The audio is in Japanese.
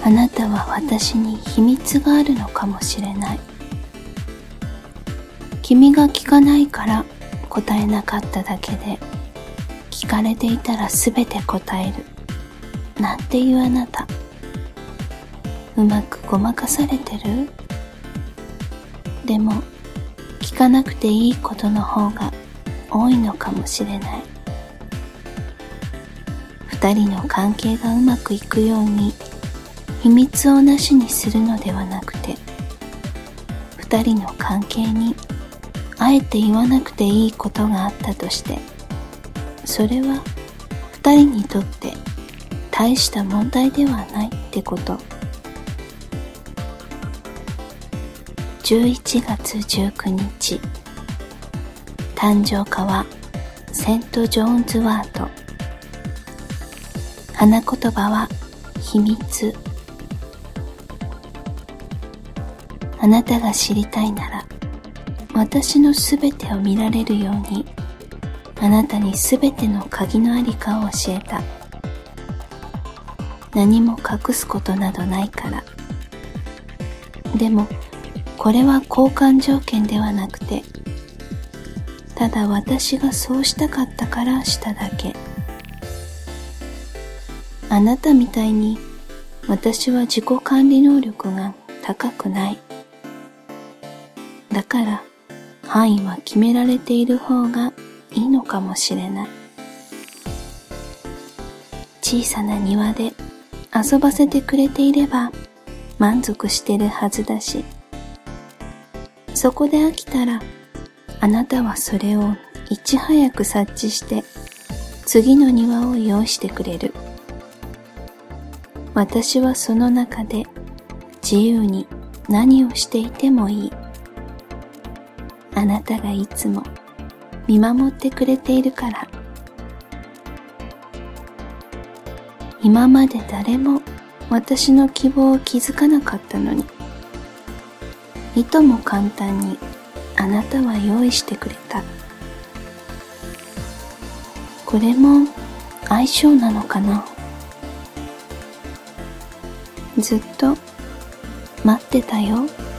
あなたは私に秘密があるのかもしれない。君が聞かないから答えなかっただけで、聞かれていたらすべて答えるなんていうあなた、うまくごまかされてる？でも聞かなくていいことの方が多いのかもしれない。二人の関係がうまくいくように秘密をなしにするのではなくて、二人の関係にあえて言わなくていいことがあったとして、それは二人にとって大した問題ではないってこと。11月19日、誕生花はセント・ジョーンズワート。花言葉は秘密。あなたが知りたいなら、私のすべてを見られるように、あなたにすべての鍵のありかを教えた。何も隠すことなどないから。でも、これは交換条件ではなくて、ただ私がそうしたかったからしただけ。あなたみたいに私は自己管理能力が高くない。だから範囲は決められている方がいいのかもしれない。小さな庭で遊ばせてくれていれば満足してるはずだし、そこで飽きたらあなたはそれをいち早く察知して次の庭を用意してくれる。私はその中で自由に何をしていてもいい。あなたがいつも見守ってくれているから。今まで誰も私の希望を気づかなかったのに、いとも簡単にあなたは用意してくれた。これも相性なのかな。ずっと待ってたよ。